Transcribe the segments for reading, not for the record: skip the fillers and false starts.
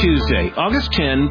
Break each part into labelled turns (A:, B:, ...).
A: Tuesday, August 10,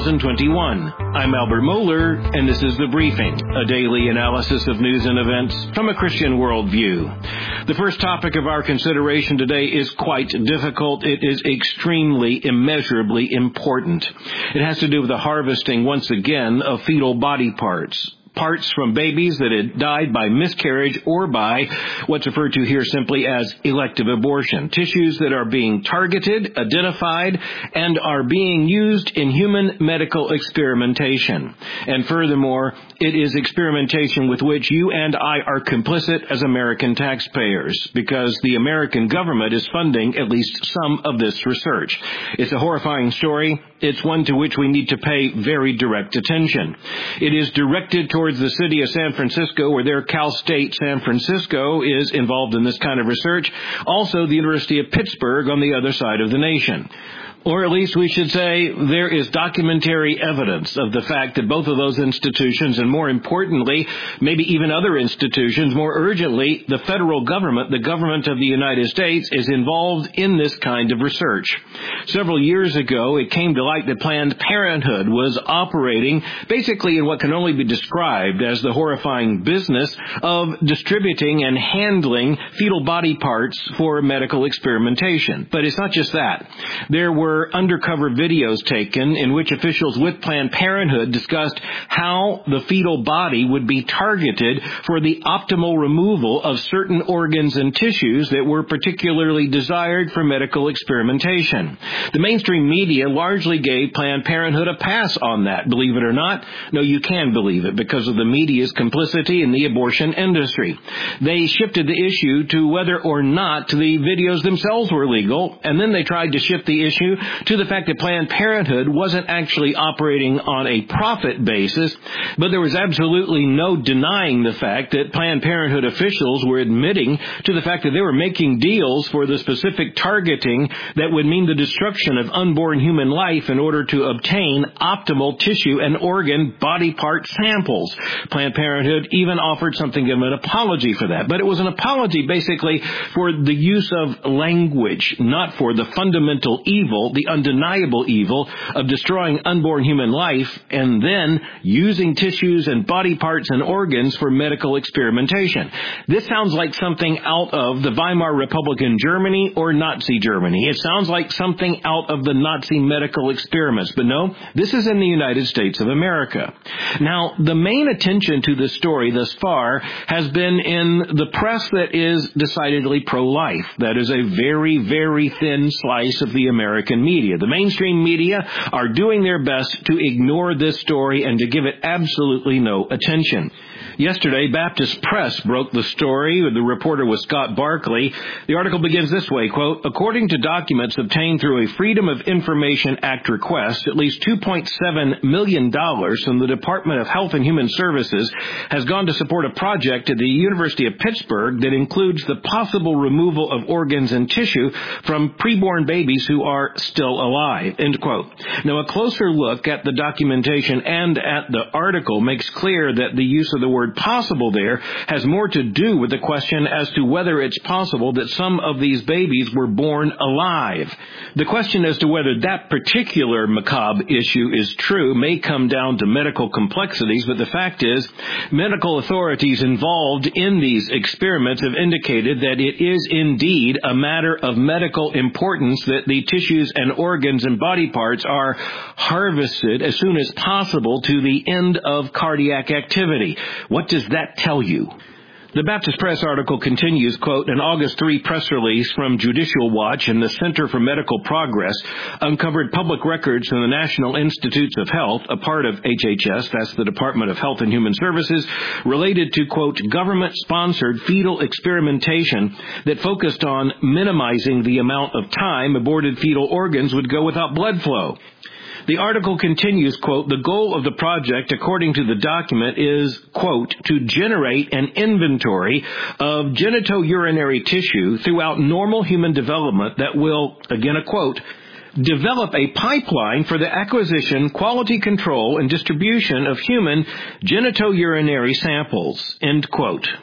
A: 2021. I'm Albert Mohler, and this is The Briefing, a daily analysis of news and events from a Christian worldview. The first topic of our consideration today is quite difficult. It is extremely, immeasurably important. It has to do with the harvesting, once again, of fetal body parts. Parts from babies that had died by miscarriage or by what's referred to here simply as elective abortion. Tissues that are being targeted, identified, and are being used in human medical experimentation. And furthermore, it is experimentation with which you and I are complicit as American taxpayers, because the American government is funding at least some of this research. It's a horrifying story. It's one to which we need to pay very direct attention. It is directed towards the city of San Francisco, where their Cal State San Francisco is involved in this kind of research. Also, the University of Pittsburgh on the other side of the nation. Or at least we should say there is documentary evidence of the fact that both of those institutions, and more importantly, maybe even other institutions, more urgently, the federal government, the government of the United States, is involved in this kind of research. Several years ago, it came to light that Planned Parenthood was operating basically in what can only be described as the horrifying business of distributing and handling fetal body parts for medical experimentation. But it's not just that. There were undercover videos taken in which officials with Planned Parenthood discussed how the fetal body would be targeted for the optimal removal of certain organs and tissues that were particularly desired for medical experimentation. The mainstream media largely gave Planned Parenthood a pass on that, believe it or not. No, you can believe it because of the media's complicity in the abortion industry. They shifted the issue to whether or not the videos themselves were legal, and then they tried to shift the issue to the fact that Planned Parenthood wasn't actually operating on a profit basis, but there was absolutely no denying the fact that Planned Parenthood officials were admitting to the fact that they were making deals for the specific targeting that would mean the destruction of unborn human life in order to obtain optimal tissue and organ body part samples. Planned Parenthood even offered something of an apology for that, but it was an apology basically for the use of language, not for the fundamental evil, the undeniable evil of destroying unborn human life and then using tissues and body parts and organs for medical experimentation. This sounds like something out of the Weimar Republic in Germany or Nazi Germany. It sounds like something out of the Nazi medical experiments. But no, this is in the United States of America. Now, the main attention to this story thus far has been in the press that is decidedly pro-life. That is a very, very thin slice of the American media. The mainstream media are doing their best to ignore this story and to give it absolutely no attention. Yesterday, Baptist Press broke the story. The reporter was Scott Barkley. The article begins this way, quote, "According to documents obtained through a Freedom of Information Act request, at least $2.7 million from the Department of Health and Human Services has gone to support a project at the University of Pittsburgh that includes the possible removal of organs and tissue from preborn babies who are still alive," end quote. Now, a closer look at the documentation and at the article makes clear that the use of the word possible there has more to do with the question as to whether it's possible that some of these babies were born alive. The question as to whether that particular macabre issue is true may come down to medical complexities, but the fact is, medical authorities involved in these experiments have indicated that it is indeed a matter of medical importance that the tissues and organs and body parts are harvested as soon as possible to the end of cardiac activity. What does that tell you? The Baptist Press article continues, quote, "An August 3 press release from Judicial Watch and the Center for Medical Progress uncovered public records from the National Institutes of Health, a part of HHS, that's the Department of Health and Human Services, related to, quote, government-sponsored fetal experimentation that focused on minimizing the amount of time aborted fetal organs would go without blood flow. The article continues, quote, "The goal of the project, according to the document, is, quote, to generate an inventory of genitourinary tissue throughout normal human development that will," again a quote, "develop a pipeline for the acquisition, quality control, and distribution of human genitourinary samples," end quote.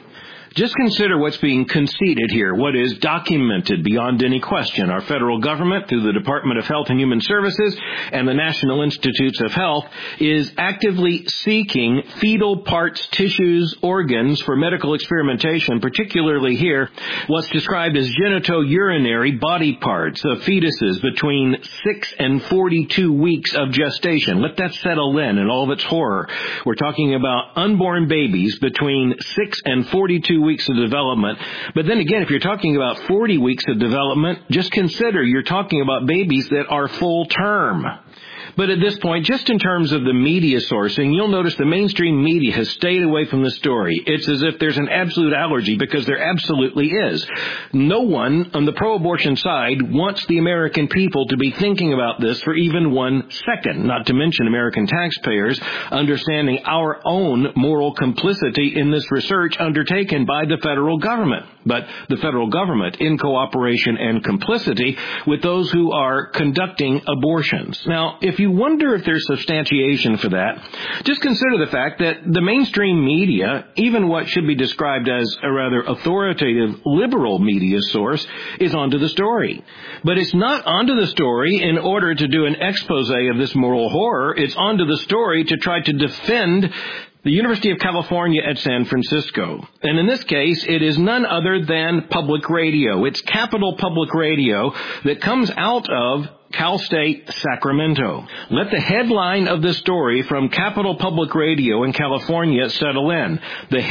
A: Just consider what's being conceded here, what is documented beyond any question. Our federal government, through the Department of Health and Human Services and the National Institutes of Health, is actively seeking fetal parts, tissues, organs for medical experimentation, particularly here what's described as genitourinary body parts of fetuses between 6 and 42 weeks of gestation. Let that settle in all of its horror. We're talking about unborn babies between 6 and 42 weeks of development. But then again, if you're talking about 40 weeks of development, just consider you're talking about babies that are full term. But at this point, just in terms of the media sourcing, you'll notice the mainstream media has stayed away from the story. It's as if there's an absolute allergy, because there absolutely is. No one on the pro-abortion side wants the American people to be thinking about this for even 1 second, not to mention American taxpayers understanding our own moral complicity in this research undertaken by the federal government. But the federal government in cooperation and complicity with those who are conducting abortions. Now, if you wonder if there's substantiation for that, just consider the fact that the mainstream media, even what should be described as a rather authoritative liberal media source, is onto the story. But it's not onto the story in order to do an expose of this moral horror. It's onto the story to try to defend the University of California at San Francisco. And in this case, it is none other than public radio. It's Capital Public Radio that comes out of Cal State Sacramento. Let the headline of the story from Capital Public Radio in California settle in. The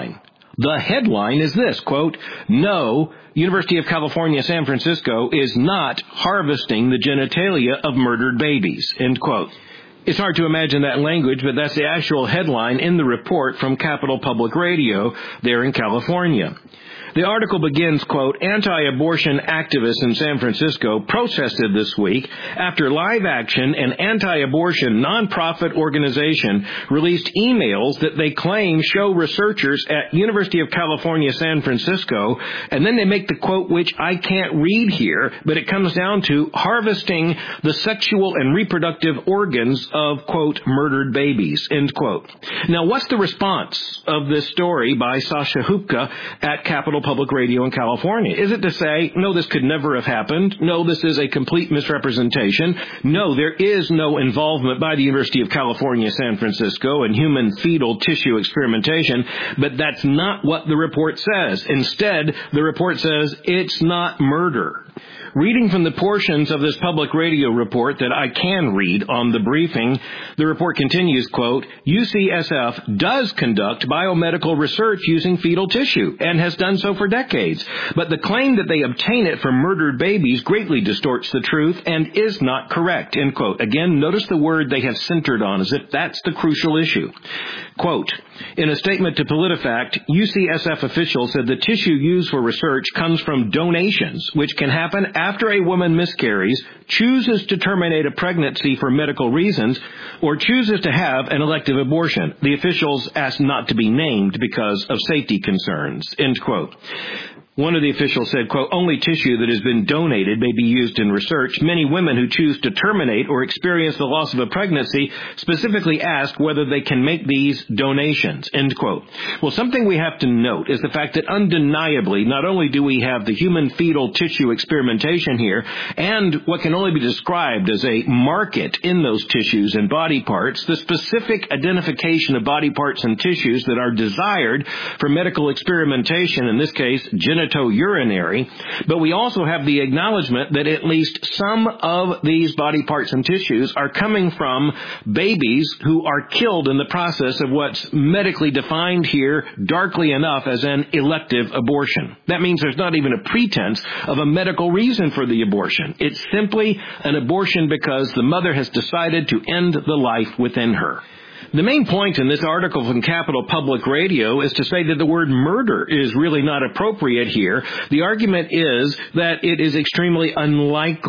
A: headline is this, quote, "No, University of California, San Francisco is not harvesting the genitalia of murdered babies," end quote. It's hard to imagine that language, but that's the actual headline in the report from Capital Public Radio there in California. The article begins, quote, "Anti-abortion activists in San Francisco protested this week after Live Action, an anti-abortion nonprofit organization, released emails that they claim show researchers at University of California, San Francisco," and then they make the quote, which I can't read here, but it comes down to harvesting the sexual and reproductive organs of, quote, "murdered babies," end quote. Now, what's the response of this story by Sasha Hupka at Capital Public Radio in California? Is it to say, no, this could never have happened? No, this is a complete misrepresentation. No, there is no involvement by the University of California, San Francisco in human fetal tissue experimentation, but that's not what the report says. Instead, the report says it's not murder. Reading from the portions of this public radio report that I can read on the briefing, the report continues, quote, "UCSF does conduct biomedical research using fetal tissue and has done so for decades. But the claim that they obtain it from murdered babies greatly distorts the truth and is not correct," end quote. Again, notice the word they have centered on as if that's the crucial issue. Quote, "In a statement to PolitiFact, UCSF officials said the tissue used for research comes from donations, which can happen after a woman miscarries, chooses to terminate a pregnancy for medical reasons, or chooses to have an elective abortion. The officials asked not to be named because of safety concerns," end quote. One of the officials said, quote, "Only tissue that has been donated may be used in research. Many women who choose to terminate or experience the loss of a pregnancy specifically ask whether they can make these donations," end quote. Well, something we have to note is the fact that undeniably, not only do we have the human fetal tissue experimentation here, and what can only be described as a market in those tissues and body parts, the specific identification of body parts and tissues that are desired for medical experimentation, in this case, genitourinary, but we also have the acknowledgement that at least some of these body parts and tissues are coming from babies who are killed in the process of what's medically defined here, darkly enough, as an elective abortion. That means there's not even a pretense of a medical reason for the abortion. It's simply an abortion because the mother has decided to end the life within her. The main point in this article from Capital Public Radio is to say that the word murder is really not appropriate here. The argument is that it is extremely unlikely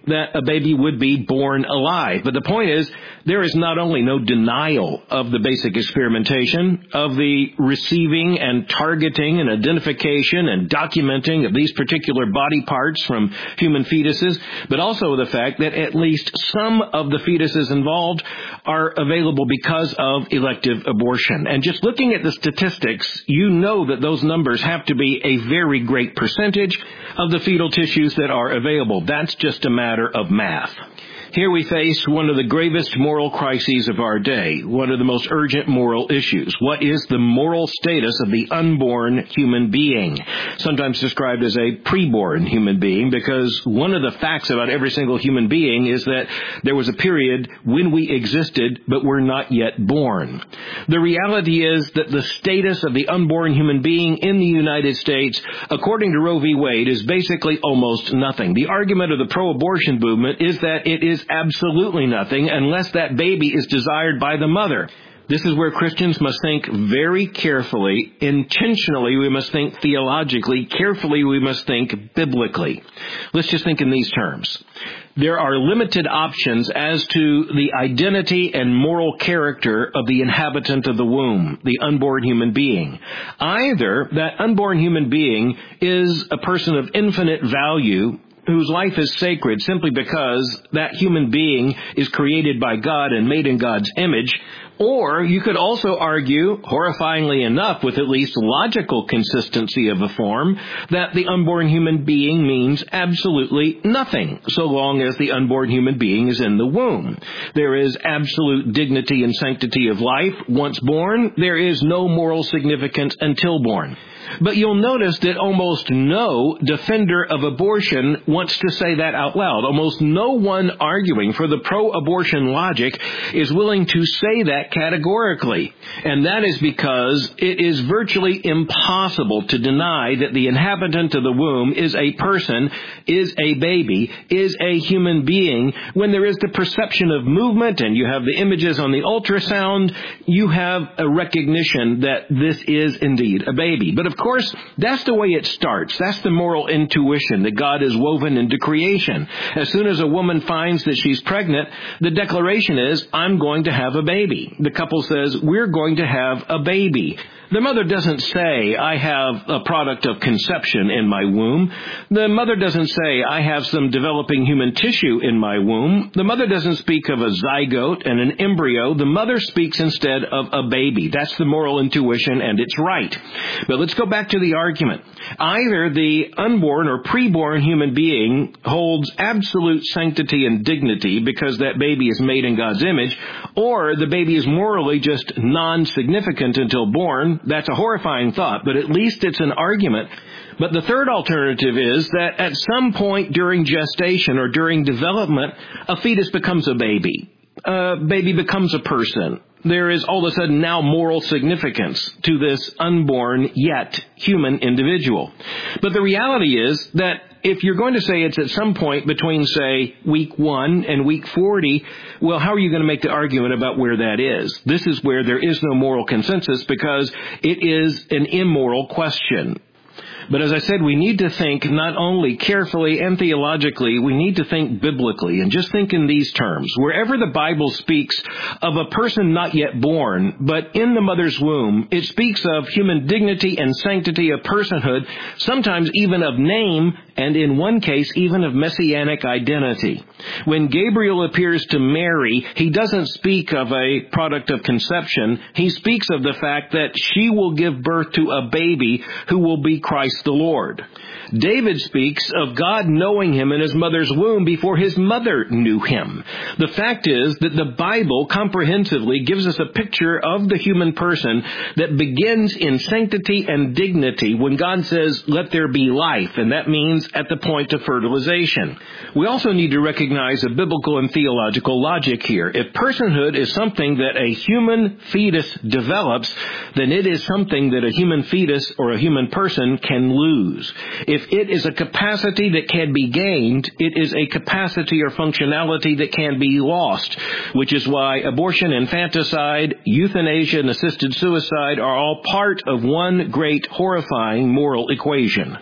A: that a baby would be born alive. But the point is, there is not only no denial of the basic experimentation, of the receiving and targeting and identification and documenting of these particular body parts from human fetuses, but also the fact that at least some of the fetuses involved are available because of elective abortion. And just looking at the statistics, you know that those numbers have to be a very great percentage of the fetal tissues that are available. That's just a matter of math. Here we face one of the gravest moral crises of our day, one of the most urgent moral issues. What is the moral status of the unborn human being? Sometimes described as a preborn human being, because one of the facts about every single human being is that there was a period when we existed, but were not yet born. The reality is that the status of the unborn human being in the United States, according to Roe v. Wade, is basically almost nothing. The argument of the pro-abortion movement is that it is absolutely nothing unless that baby is desired by the mother. This is where Christians must think very carefully. Intentionally, we must think theologically. Carefully, we must think biblically. Let's just think in these terms. There are limited options as to the identity and moral character of the inhabitant of the womb, the unborn human being. Either that unborn human being is a person of infinite value, whose life is sacred simply because that human being is created by God and made in God's image. Or you could also argue, horrifyingly enough, with at least logical consistency of a form, that the unborn human being means absolutely nothing, so long as the unborn human being is in the womb. There is absolute dignity and sanctity of life once born. There is no moral significance until born. But you'll notice that almost no defender of abortion wants to say that out loud. Almost no one arguing for the pro-abortion logic is willing to say that categorically. And that is because it is virtually impossible to deny that the inhabitant of the womb is a person, is a baby, is a human being. When there is the perception of movement and you have the images on the ultrasound, you have a recognition that this is indeed a baby. But of course, that's the way it starts. That's the moral intuition that God has woven into creation. As soon as a woman finds that she's pregnant, the declaration is, I'm going to have a baby. The couple says, we're going to have a baby. The mother doesn't say, I have a product of conception in my womb. The mother doesn't say, I have some developing human tissue in my womb. The mother doesn't speak of a zygote and an embryo. The mother speaks instead of a baby. That's the moral intuition, and it's right. But let's go back to the argument. Either the unborn or preborn human being holds absolute sanctity and dignity because that baby is made in God's image, or the baby is morally just non-significant until born. That's a horrifying thought, but at least it's an argument. But the third alternative is that at some point during gestation or during development, a fetus becomes a baby. A baby becomes a person. There is all of a sudden now moral significance to this unborn yet human individual. But the reality is that if you're going to say it's at some point between, say, week 1 and week 40, well, how are you going to make the argument about where that is? This is where there is no moral consensus because it is an immoral question. But as I said, we need to think not only carefully and theologically, we need to think biblically, and just think in these terms. Wherever the Bible speaks of a person not yet born, but in the mother's womb, it speaks of human dignity and sanctity of personhood, sometimes even of name, and in one case, even of messianic identity. When Gabriel appears to Mary, he doesn't speak of a product of conception. He speaks of the fact that she will give birth to a baby who will be Christ the Lord. David speaks of God knowing him in his mother's womb before his mother knew him. The fact is that the Bible comprehensively gives us a picture of the human person that begins in sanctity and dignity when God says, let there be life, and that means at the point of fertilization. We also need to recognize a biblical and theological logic here. If personhood is something that a human fetus develops, then it is something that a human fetus or a human person can lose. If it is a capacity that can be gained, it is a capacity or functionality that can be lost, which is why abortion, infanticide, euthanasia, and assisted suicide are all part of one great horrifying moral equation.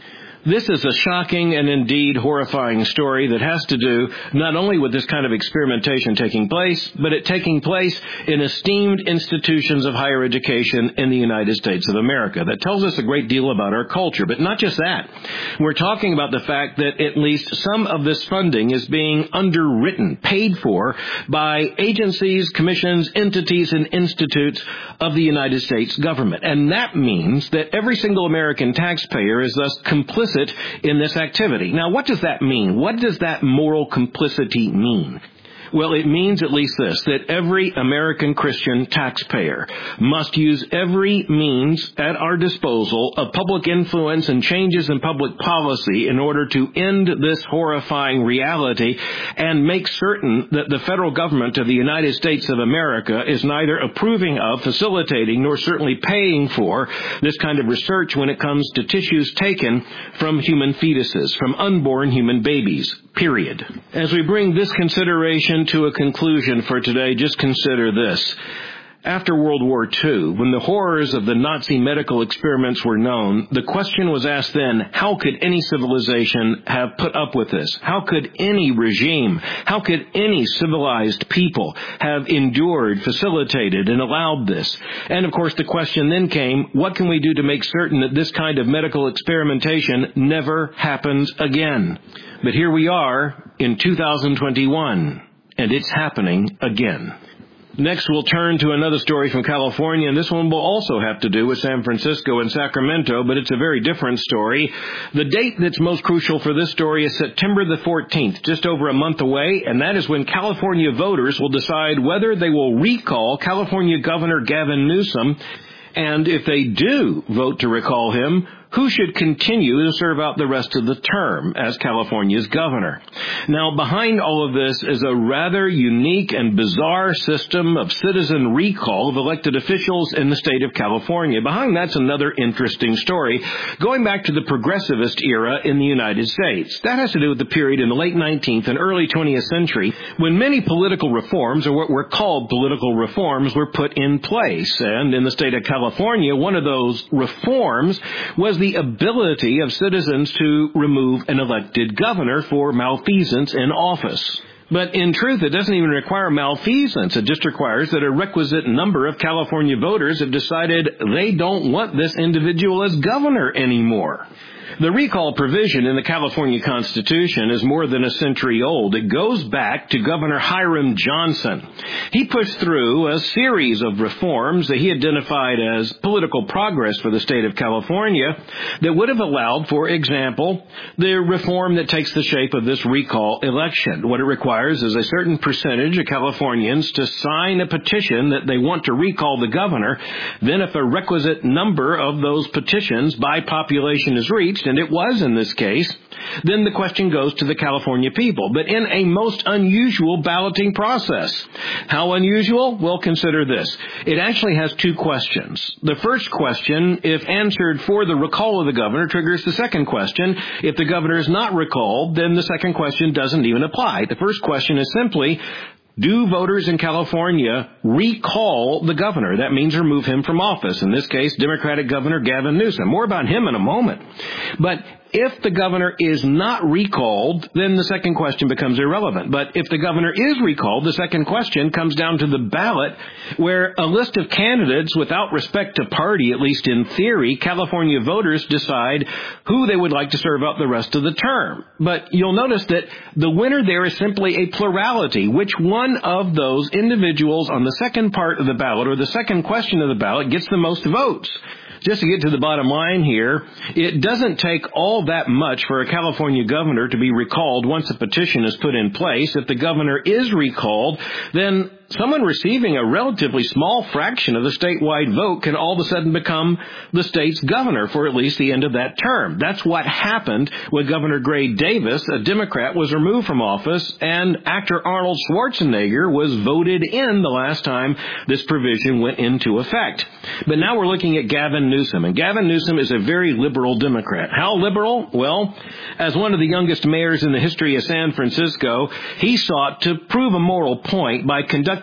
A: This is a shocking and indeed horrifying story that has to do not only with this kind of experimentation taking place, but it taking place in esteemed institutions of higher education in the United States of America. That tells us a great deal about our culture. But not just that. We're talking about the fact that at least some of this funding is being underwritten, paid for, by agencies, commissions, entities, and institutes of the United States government. And that means that every single American taxpayer is thus complicit in this activity. Now, what does that mean? What does that moral complicity mean? Well, it means at least this, that every American Christian taxpayer must use every means at our disposal of public influence and changes in public policy in order to end this horrifying reality and make certain that the federal government of the United States of America is neither approving of, facilitating, nor certainly paying for this kind of research when it comes to tissues taken from human fetuses, from unborn human babies, period. As we bring this consideration to a conclusion for today, just consider this. After World War II, when the horrors of the Nazi medical experiments were known, the question was asked then, how could any civilization have put up with this? How could any regime, how could any civilized people have endured, facilitated, and allowed this? And of course, the question then came, what can we do to make certain that this kind of medical experimentation never happens again? But here we are in 2021, and it's happening again. Next, we'll turn to another story from California, and this one will also have to do with San Francisco and Sacramento, but it's a very different story. The date that's most crucial for this story is September the 14th, just over a month away, and that is when California voters will decide whether they will recall California Governor Gavin Newsom, and if they do vote to recall him, who should continue to serve out the rest of the term as California's governor. Now, behind all of this is a rather unique and bizarre system of citizen recall of elected officials in the state of California. Behind that's another interesting story, going back to the progressivist era in the United States. That has to do with the period in the late 19th and early 20th century when many political reforms, or what were called political reforms, were put in place. And in the state of California, one of those reforms was the ability of citizens to remove an elected governor for malfeasance in office. But in truth, it doesn't even require malfeasance. It just requires that a requisite number of California voters have decided they don't want this individual as governor anymore. The recall provision in the California Constitution is more than a century old. It goes back to Governor Hiram Johnson. He pushed through a series of reforms that he identified as political progress for the state of California that would have allowed, for example, the reform that takes the shape of this recall election. What it requires is a certain percentage of Californians to sign a petition that they want to recall the governor. Then if a requisite number of those petitions by population is reached, and it was in this case, then the question goes to the California people, but in a most unusual balloting process. How unusual? Well, consider this. It actually has two questions. The first question, if answered for the recall of the governor, triggers the second question. If the governor is not recalled, then the second question doesn't even apply. The first question is simply, do voters in California recall the governor? That means remove him from office. In this case, Democratic Governor Gavin Newsom. More about him in a moment. But if the governor is not recalled, then the second question becomes irrelevant. But if the governor is recalled, the second question comes down to the ballot, where a list of candidates, without respect to party, at least in theory, California voters decide who they would like to serve out the rest of the term. But you'll notice that the winner there is simply a plurality. Which one of those individuals on the second part of the ballot, or the second question of the ballot, gets the most votes? Just to get to the bottom line here, it doesn't take all that much for a California governor to be recalled once a petition is put in place. If the governor is recalled, then someone receiving a relatively small fraction of the statewide vote can all of a sudden become the state's governor for at least the end of that term. That's what happened when Governor Gray Davis, a Democrat, was removed from office, and actor Arnold Schwarzenegger was voted in the last time this provision went into effect. But now we're looking at Gavin Newsom, and Gavin Newsom is a very liberal Democrat. How liberal? Well, as one of the youngest mayors in the history of San Francisco, he sought to prove a moral point by conducting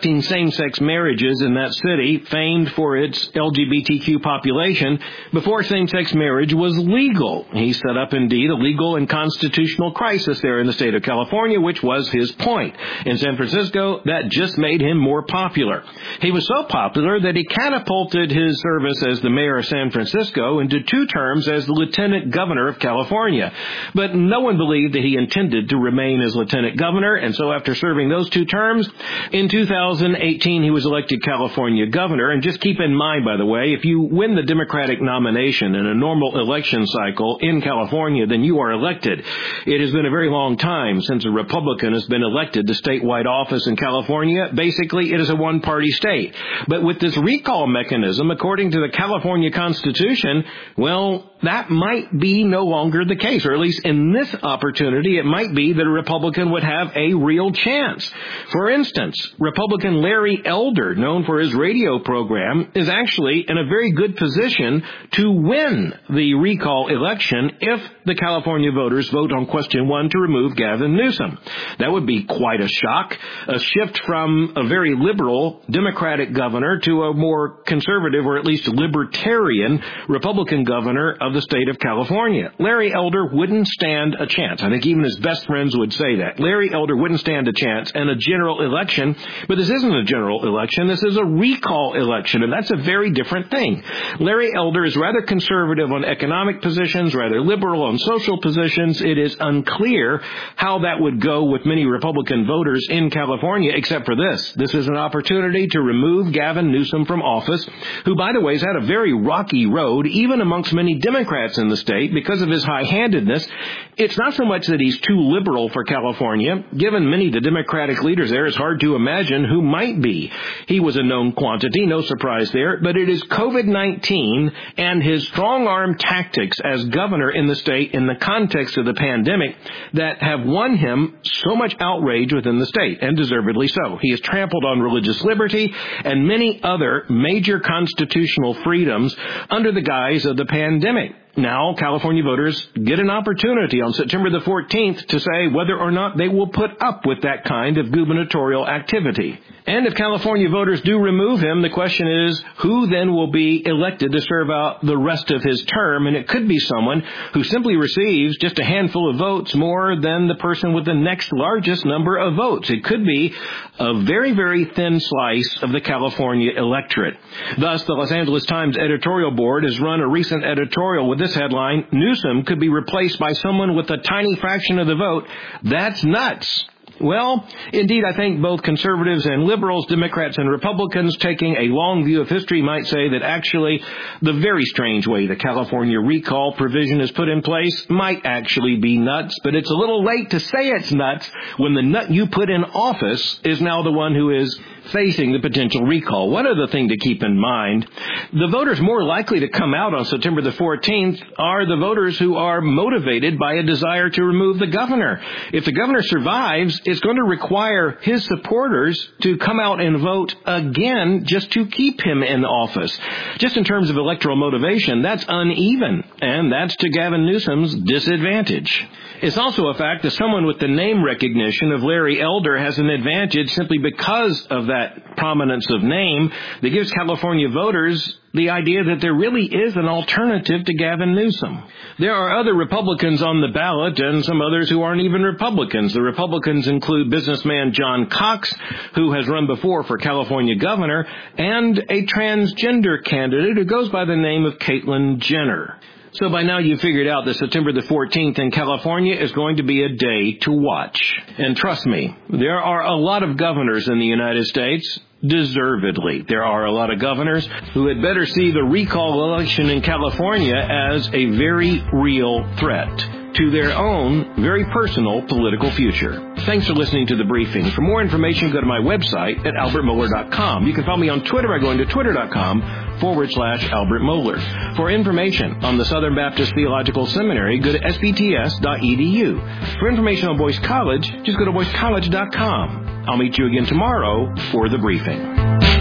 A: conducting same-sex marriages in that city, famed for its LGBTQ population, before same-sex marriage was legal. He set up, indeed, a legal and constitutional crisis there in the state of California, which was his point. In San Francisco, that just made him more popular. He was so popular that he catapulted his service as the mayor of San Francisco into 2 terms as the lieutenant governor of California. But no one believed that he intended to remain as lieutenant governor, and so after serving those 2 terms, in 2018 he was elected California governor. And just keep in mind, by the way, if you win the Democratic nomination in a normal election cycle in California, then you are elected. It has been a very long time since a Republican has been elected to statewide office in California. Basically, it is a one-party state. But with this recall mechanism, according to the California Constitution, well, that might be no longer the case, or at least in this opportunity, it might be that a Republican would have a real chance. For instance, Republican Larry Elder, known for his radio program, is actually in a very good position to win the recall election if the California voters vote on question 1 to remove Gavin Newsom. That would be quite a shock, a shift from a very liberal Democratic governor to a more conservative, or at least libertarian, Republican governor of the state of California. Larry Elder wouldn't stand a chance. I think even his best friends would say that. Larry Elder wouldn't stand a chance in a general election, but this isn't a general election. This is a recall election, and that's a very different thing. Larry Elder is rather conservative on economic positions, rather liberal on social positions. It is unclear how that would go with many Republican voters in California, except for this. This is an opportunity to remove Gavin Newsom from office, who, by the way, has had a very rocky road, even amongst many Democrats in the state, because of his high-handedness. It's not so much that he's too liberal for California. Given many of the Democratic leaders there, it's hard to imagine who might be. He was a known quantity, no surprise there, but it is COVID-19 and his strong-arm tactics as governor in the state in the context of the pandemic that have won him so much outrage within the state, and deservedly so. He has trampled on religious liberty and many other major constitutional freedoms under the guise of the pandemic. Now, California voters get an opportunity on September the 14th to say whether or not they will put up with that kind of gubernatorial activity. And if California voters do remove him, the question is, who then will be elected to serve out the rest of his term? And it could be someone who simply receives just a handful of votes more than the person with the next largest number of votes. It could be a very, very thin slice of the California electorate. Thus, the Los Angeles Times editorial board has run a recent editorial with this headline: Newsom could be replaced by someone with a tiny fraction of the vote. That's nuts. Well, indeed, I think both conservatives and liberals, Democrats and Republicans, taking a long view of history, might say that actually the very strange way the California recall provision is put in place might actually be nuts, but it's a little late to say it's nuts when the nut you put in office is now the one who is facing the potential recall. One other thing to keep in mind, the voters more likely to come out on September the 14th are the voters who are motivated by a desire to remove the governor. If the governor survives, it's going to require his supporters to come out and vote again just to keep him in office. Just in terms of electoral motivation, that's uneven, and that's to Gavin Newsom's disadvantage. It's also a fact that someone with the name recognition of Larry Elder has an advantage simply because of that prominence of name that gives California voters the idea that there really is an alternative to Gavin Newsom. There are other Republicans on the ballot and some others who aren't even Republicans. The Republicans include businessman John Cox, who has run before for California governor, and a transgender candidate who goes by the name of Caitlyn Jenner. So by now you've figured out that September the 14th in California is going to be a day to watch. And trust me, there are a lot of governors in the United States, deservedly. There are a lot of governors who had better see the recall election in California as a very real threat to their own very personal political future. Thanks for listening to The Briefing. For more information, go to my website at albertmohler.com. You can follow me on Twitter by going to twitter.com/Albert Mohler. For information on the Southern Baptist Theological Seminary, go to sbts.edu. For information on Boyce College, just go to boycecollege.com. I'll meet you again tomorrow for The Briefing.